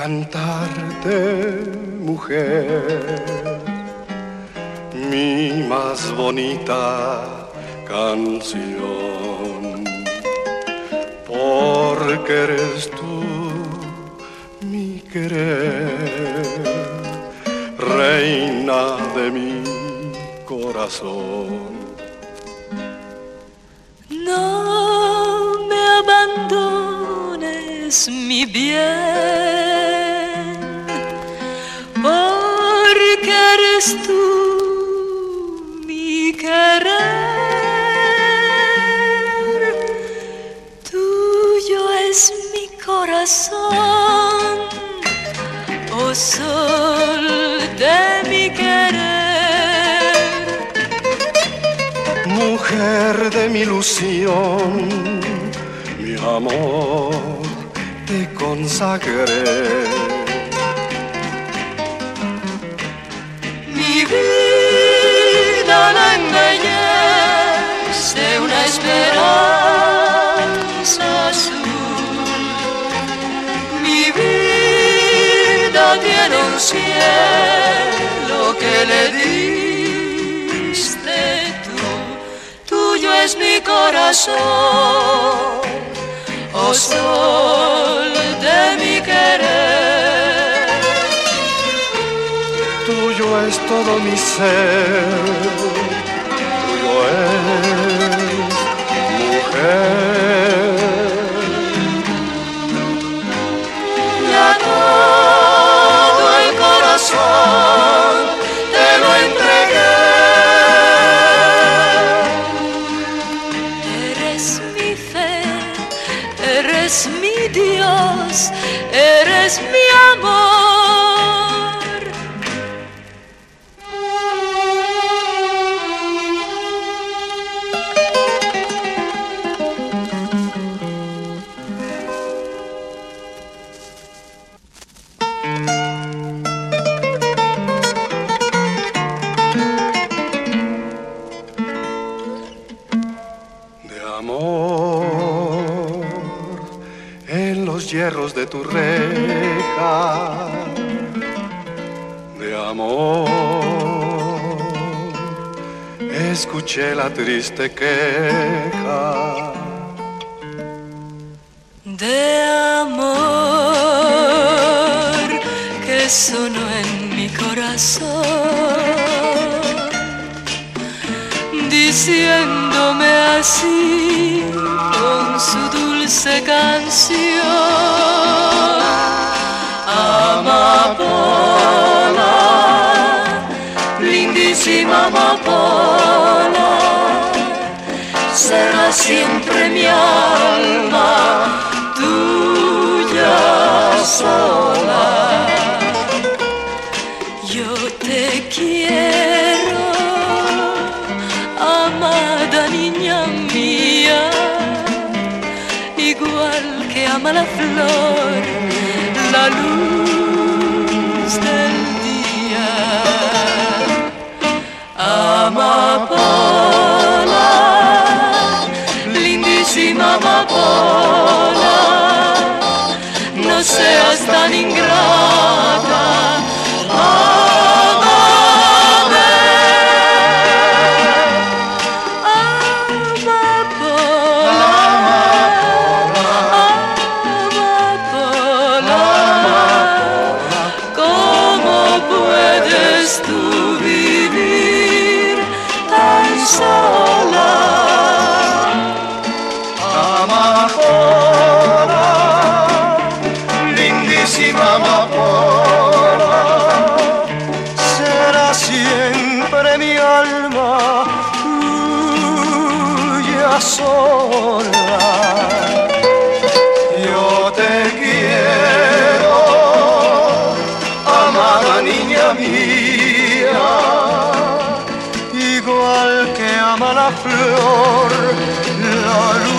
cantarte, mujer, mi más bonita canción, porque eres tú mi querer, reina de mi corazón. No me abandones, mi bien, porque eres tú mi querer. Tuyo es mi corazón, oh sol de mi querer. Mujer de mi ilusión, mi amor te consagré. Mi vida la embellece una esperanza azul. Mi vida tiene un cielo que le diste tú. Tuyo es mi corazón, oh sol de mi querer. Tuyo es todo mi ser, tuyo es mujer. Ya todo el corazón te lo entregué. Eres mi fe, eres mi Dios, eres mi amor. De amor en los hierros de tu reja, de amor escuché la triste queja. De amor que sonó en mi corazón, diciéndome así con su dulce canción: amapola, lindísima amapola, será siempre mi alma, tuya sola. Yo te quiero, amada niña mía, igual que ama la flor, la luz del día. Amapola, lindísima amapola, no seas tan ingrata. Tú vivir tan sola, Amapola, lindísima amapola, será siempre mi alma tuya sola. Yo te quiero, amada niña mía, igual que ama la flor, la luz